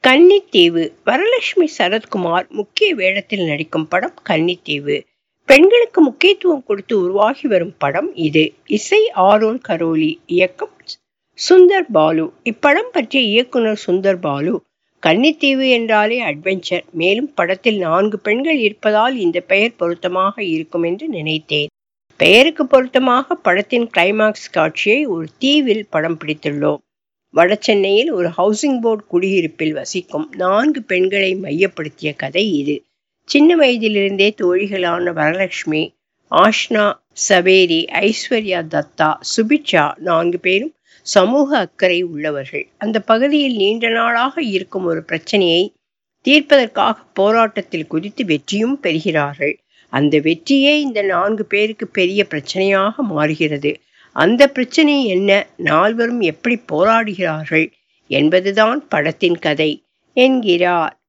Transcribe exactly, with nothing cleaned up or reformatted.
கன்னித்தீவு. வரலட்சுமி சரத்குமார் முக்கிய வேடத்தில் நடிக்கும் படம் கன்னித்தீவு. பெண்களுக்கு முக்கியத்துவம் கொடுத்து உருவாகி வரும் படம் இது. இசை ஆரோன் கரோலி, இயக்கம் சுந்தர் பாலு. இப்படம் பற்றிய இயக்குனர் சுந்தர் பாலு, கன்னித்தீவு என்றாலே அட்வென்ச்சர், மேலும் படத்தில் நான்கு பெண்கள் இருப்பதால் இந்த பெயர் பொருத்தமாக இருக்கும் என்று நினைத்தேன். பெயருக்கு பொருத்தமாக படத்தின் கிளைமாக்ஸ் காட்சியை ஒரு தீவில் படம் பிடித்துள்ளோம். வடசென்னையில் ஒரு ஹவுசிங் போர்டு குடியிருப்பில் வசிக்கும் நான்கு பெண்களை மையப்படுத்திய கதை இது. சின்ன வயதிலிருந்தே தோழிகளான வரலட்சுமி, ஆஷ்னா, சவேரி, ஐஸ்வர்யா தத்தா, சுபிட்சா நான்கு பேரும் சமூக அக்கறை உள்ளவர்கள். அந்த பகுதியில் நீண்ட நாளாக இருக்கும் ஒரு பிரச்சனையை தீர்ப்பதற்காக போராட்டத்தில் குதித்து வெற்றியும் பெறுகிறார்கள். அந்த வெற்றியே இந்த நான்கு பேருக்கு பெரிய பிரச்சனையாக மாறுகிறது. அந்த பிரச்சனை என்ன, நால்வரும் எப்படி போராடுகிறார்கள் என்பதுதான் படத்தின் கதை என்கிறார்.